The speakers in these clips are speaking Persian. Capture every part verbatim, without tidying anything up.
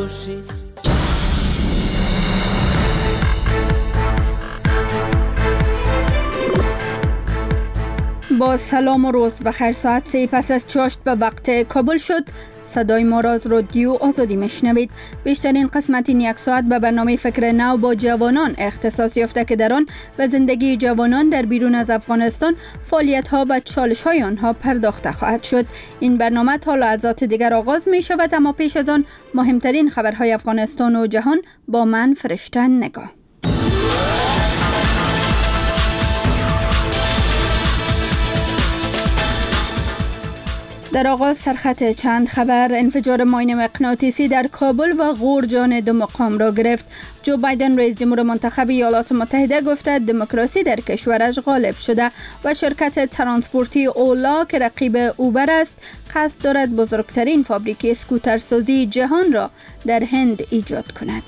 بنوشیم. با سلام و روز بخیر. ساعت سه پس از چاشت به وقت کابل شد. صدای ما را از رادیو آزادی میشنوید. بیشترین قسمت این یک ساعت به برنامه فکر نو با جوانان اختصاص یافته که در آن به زندگی جوانان در بیرون از افغانستان، فعالیت ها و چالش های آنها پرداخته خواهد شد. این برنامه تا لحظات دیگر آغاز می شود، اما پیش از آن مهمترین خبرهای افغانستان و جهان با من فرشته نگاه. در آغاز سرخط چند خبر. انفجار ماین مغناطیسی در کابل و غور جان دو مقام را گرفت. جو بایدن رئیس جمهور منتخب ایالات متحده گفته دموکراسی در کشورش غالب شده و شرکت ترانسپورتی اولا که رقیب اوبر است قصد دارد بزرگترین فابریک اسکوترسازی جهان را در هند ایجاد کند.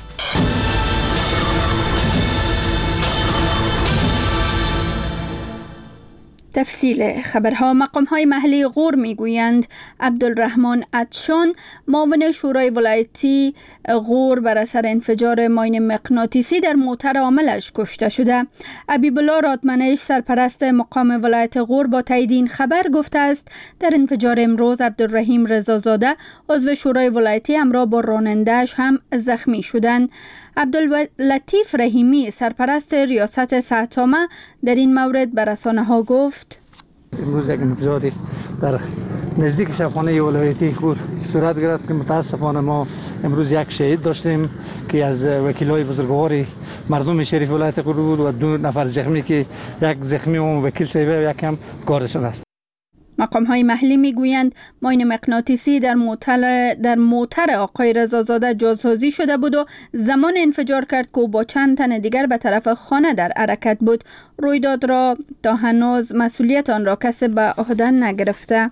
تفصیل خبرها. مقام‌های محلی غور میگویند عبدالرحمن عطشان، معاون شورای ولایتی غور، بر اثر انفجار ماین مغناطیسی در موتر عاملش کشته شده. حبیبالله رادمنش، سرپرست مقام ولایت غور، با تایید این خبر گفته است در انفجار امروز عبدالرحیم رضازاده، عضو شورای ولایتی، همراه با راننده‌اش هم زخمی شدند. عبداللطیف رحیمی، سرپرست ریاست صحت‌عامه، در این مورد به رسانه‌ها گفت: امروز یک انفجاری در نزدیک شبخانه ولایتی غور صورت گرفت که متاسفانه ما امروز یک شهید داشتیم که از وکیلای بزرگوار مردم شریف ولایت غور بود و دو نفر زخمی که یک زخمی و وکیل صاحب و یک هم گارشون است. مقام‌های محلی میگویند ماین مغناطیسی در موتر در موتر آقای رضازاده جاسازی شده بود و زمان انفجار کرد که او با چند تن دیگر به طرف خانه در حرکت بود. رویداد را تا هنوز مسئولیت آن را کسی به عهده نگرفته.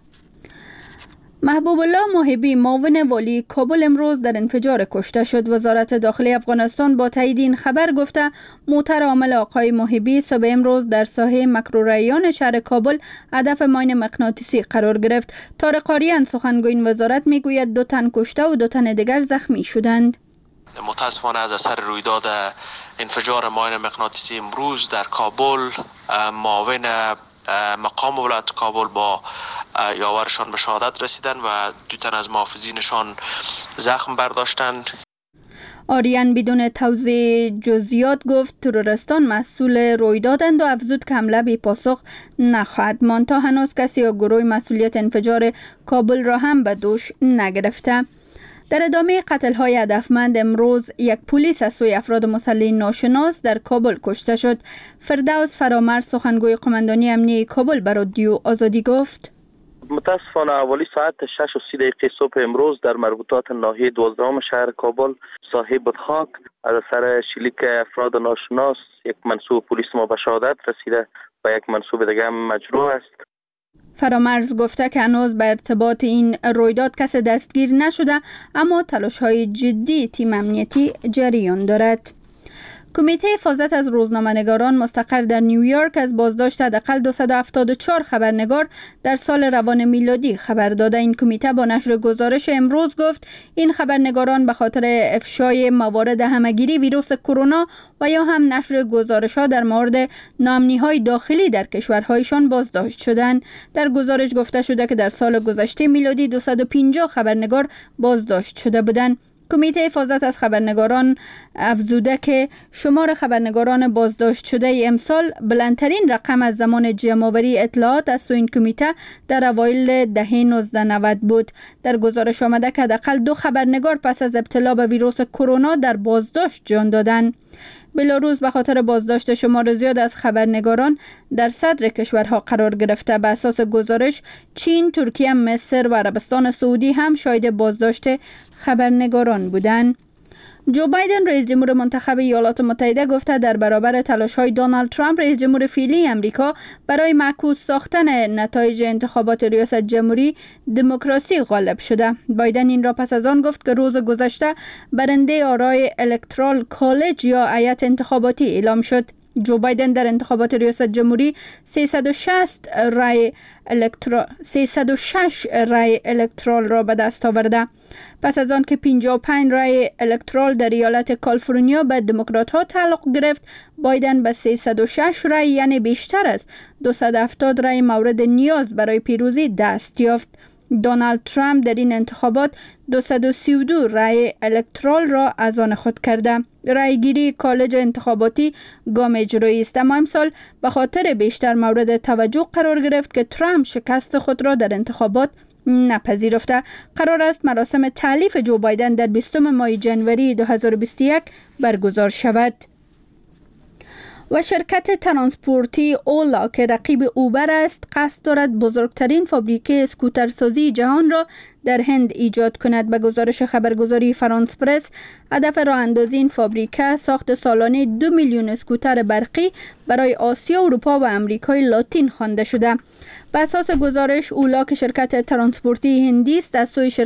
محبوب الله محبی، معاون والی کابل، امروز در انفجار کشته شد. وزارت داخلی افغانستان با تایید این خبر گفته موتر عامل آقای محبی صبح امروز در ساحه مکروریان شهر کابل هدف ماین مغناطیسی قرار گرفت. طارق آریان، سخنگوی این وزارت، میگوید دو تن کشته و دو تن دیگر زخمی شدند. متاسفانه از اثر رویداد انفجار ماین مغناطیسی امروز در کابل، معاون مقام ولایت کابل با یاورشان به شهادت رسیدند و دو تن از محافظینشان زخم برداشتند. آریان بدون توضیح جزئیات گفت تروریستان مسئول رویدادند و افزود که حمله بی پاسخ نخواهد ماند. تا هنوز کسی یا گروه مسئولیت انفجار کابل را هم به دوش نگرفته. در ادامه قتل‌های هدفمند، امروز یک پلیس از سوی افراد مسلح ناشناس در کابل کشته شد. فردوس فرامرز، سخنگوی قماندانی امنیه کابل، به رادیو آزادی گفت: متاسفانه حوالی ساعت شش و سی دقیقه صبح امروز در مربوطات ناحیه دوازدهم شهر کابل، ساحه بطخاک، از اثر شلیک افراد ناشناس یک منصوب پلیس ما به شهادت رسیده و یک منصوب دیگر هم مجروح است. فرامرز گفته که هنوز به ارتباط این رویداد کسی دستگیر نشده، اما تلاش‌های جدی تیم امنیتی جریان دارد. کمیته حفاظت از روزنامه‌نگاران مستقر در نیویورک از بازداشت حداقل دویست و هفتاد و چهار خبرنگار در سال روان میلادی خبر داده. این کمیته با نشر گزارش امروز گفت این خبرنگاران به خاطر افشای موارد همه‌گیری ویروس کرونا و یا هم نشر گزارش‌ها در مورد ناامنی‌های داخلی در کشورهایشان بازداشت شدند. در گزارش گفته شده که در سال گذشته میلادی دویست و پنجاه خبرنگار بازداشت شده بودند. کمیته حفاظت از خبرنگاران افزوده که شمار خبرنگاران بازداشت شده امسال بلندترین رقم از زمان جمع‌آوری اطلاعات از سوی این کمیته در اوایل دهه نوزده نود بود. در گزارش آمده که حداقل دو خبرنگار پس از ابتلا به ویروس کرونا در بازداشت جان دادند. بلاروس به خاطر بازداشت شمار زیاد از خبرنگاران در صدر کشورها قرار گرفته. به اساس گزارش چین، ترکیه، مصر و عربستان سعودی هم شاهد بازداشت خبرنگاران بودند. جو بایدن رئیس جمهور منتخب ایالات متحده گفته در برابر تلاش‌های دونالد ترامپ رئیس جمهور فعلی امریکا برای معکوس ساختن نتایج انتخابات ریاست جمهوری، دموکراسی غالب شده. بایدن این را پس از آن گفت که روز گذشته برنده آرای الکترال کالج یا هیئت انتخاباتی اعلام شد. جو بایدن در انتخابات ریاست جمهوری سیصد و شصت رای الکترو... سیصد و شش رای الکترال را به دست آورده. پس از آن که پنجاه و پنج رای الکترال در ایالت کالیفرنیا به دموکرات ها تعلق گرفت، بایدن به سیصد و شش رای یعنی بیشتر از دویست و هفتاد رای مورد نیاز برای پیروزی دست یافت. دونالد ترامپ در این انتخابات دویست و سی و دو رای الکترال را از آن خود کرده. رای گیری کالج انتخاباتی گام اجرایی است، اما امسال به خاطر بیشتر مورد توجه قرار گرفت که ترامپ شکست خود را در انتخابات نپذیرفته. قرار است مراسم تألیف جو بایدن در بیستم ماه ژانویه دو هزار و بیست و یک برگزار شود. و شرکت ترانسپورتی اولا که رقیب اوبر است، قصد دارد بزرگترین فابریکه اسکوترسازی جهان را در هند ایجاد کند. به گزارش خبرگزاری فرانس پرس، هدف راه اندازی این فابریکه ساخت سالانه دو میلیون اسکوتر برقی برای آسیا، اروپا و امریکای لاتین خوانده شده. بر اساس گزارش، اولا که شرکت ترانسپورتی هندی است، از سوی